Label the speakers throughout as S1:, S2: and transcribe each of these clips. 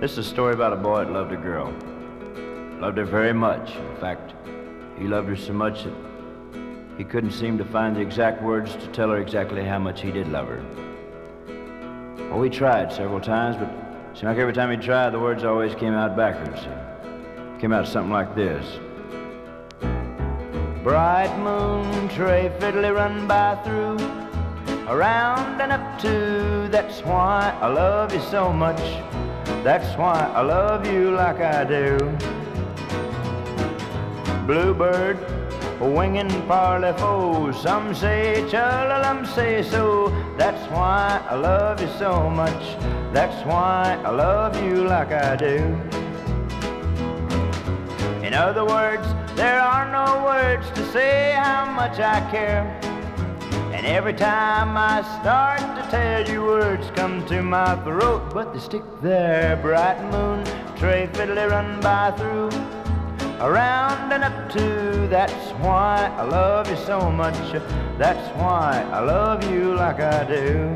S1: This is a story about a boy that loved a girl. Loved her very much. In fact, he loved her so much that he couldn't seem to find the exact words to tell her exactly how much he did love her. Well, we tried several times, but it seemed like every time he tried, the words always came out backwards. It came out something like this. Bright moon, tray fiddly run by through, around and up to, that's why I love you so much. That's why I love you like I do. Bluebird, winging parley-foe, some say cha-la-lum, say so. That's why I love you so much. That's why I love you like I do. In other words, there are no words to say how much I care. And every time I start to tell you, words come to my throat, but they stick there. Bright moon, tray fiddly run by through, around and up to, that's why I love you so much. That's why I love you like I do.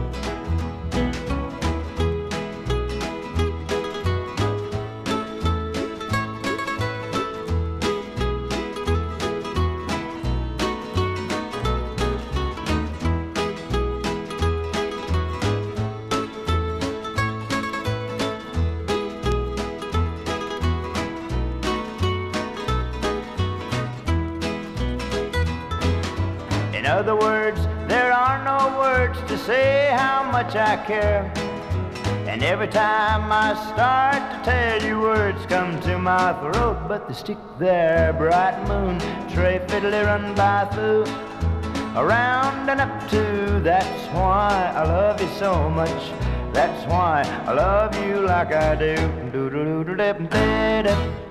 S1: In other words, there are no words to say how much I care. And every time I start to tell you, words come to my throat, but they stick there. Bright moon, tray fiddly run by through, around and up to, that's why I love you so much. That's why I love you like I do. Do do do do do do.